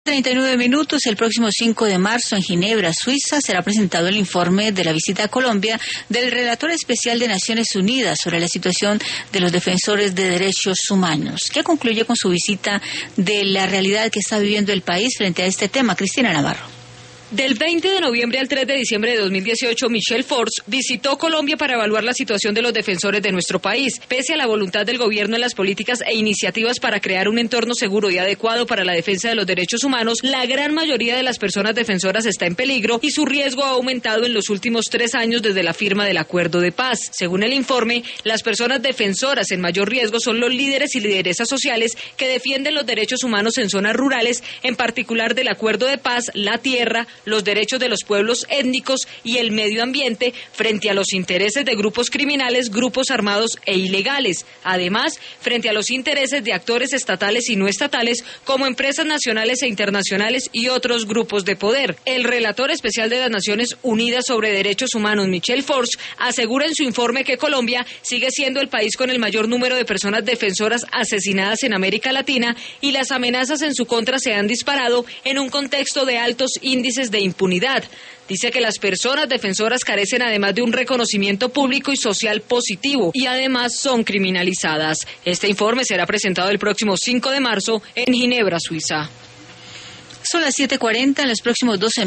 39 minutos. El próximo 5 de marzo en Ginebra, Suiza, será presentado el informe de la visita a Colombia del relator especial de Naciones Unidas sobre la situación de los defensores de derechos humanos, que concluye con su visita de la realidad que está viviendo el país frente a este tema. Cristina Navarro. Del 20 de noviembre al 3 de diciembre de 2018, Michel Forst visitó Colombia para evaluar la situación de los defensores de nuestro país. Pese a la voluntad del gobierno en las políticas e iniciativas para crear un entorno seguro y adecuado para la defensa de los derechos humanos, la gran mayoría de las personas defensoras está en peligro y su riesgo ha aumentado en los últimos 3 años desde la firma del acuerdo de paz. Según el informe, las personas defensoras en mayor riesgo son los líderes y lideresas sociales que defienden los derechos humanos en zonas rurales, en particular del acuerdo de paz, la tierra, los derechos de los pueblos étnicos y el medio ambiente frente a los intereses de grupos criminales, grupos armados e ilegales. Además, frente a los intereses de actores estatales y no estatales como empresas nacionales e internacionales y otros grupos de poder. El relator especial de las Naciones Unidas sobre Derechos Humanos, Michel Forst, asegura en su informe que Colombia sigue siendo el país con el mayor número de personas defensoras asesinadas en América Latina y las amenazas en su contra se han disparado en un contexto de altos índices de impunidad. Dice que las personas defensoras carecen además de un reconocimiento público y social positivo y además son criminalizadas. Este informe será presentado el próximo 5 de marzo en Ginebra, Suiza. Son las 7:40. En los próximos 12